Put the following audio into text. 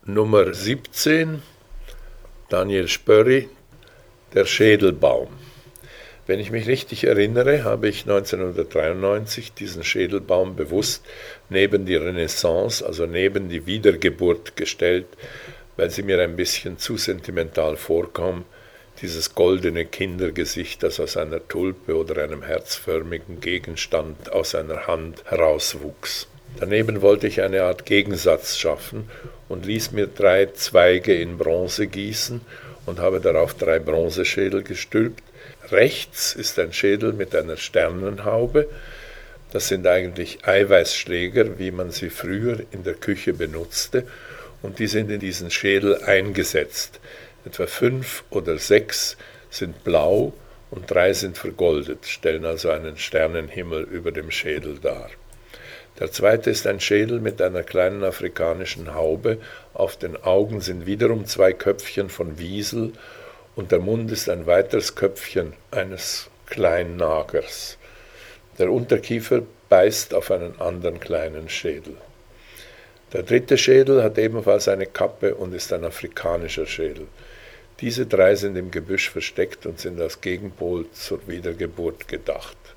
Nummer 17, Daniel Spörri, der Schädelbaum. Wenn ich mich richtig erinnere, habe ich 1993 diesen Schädelbaum bewusst neben die Renaissance, also neben die Wiedergeburt gestellt, weil sie mir ein bisschen zu sentimental vorkam, dieses goldene Kindergesicht, das aus einer Tulpe oder einem herzförmigen Gegenstand aus einer Hand herauswuchs. Daneben wollte ich eine Art Gegensatz schaffen und ließ mir 3 Zweige in Bronze gießen und habe darauf 3 Bronzeschädel gestülpt. Rechts ist ein Schädel mit einer Sternenhaube. Das sind eigentlich Eiweißschläger, wie man sie früher in der Küche benutzte, und die sind in diesen Schädel eingesetzt. Etwa 5 oder 6 sind blau und 3 sind vergoldet, stellen also einen Sternenhimmel über dem Schädel dar. Der zweite ist ein Schädel mit einer kleinen afrikanischen Haube, auf den Augen sind wiederum 2 Köpfchen von Wiesel und der Mund ist ein weiteres Köpfchen eines Kleinnagers. Der Unterkiefer beißt auf einen anderen kleinen Schädel. Der dritte Schädel hat ebenfalls eine Kappe und ist ein afrikanischer Schädel. Diese 3 sind im Gebüsch versteckt und sind als Gegenpol zur Wiedergeburt gedacht.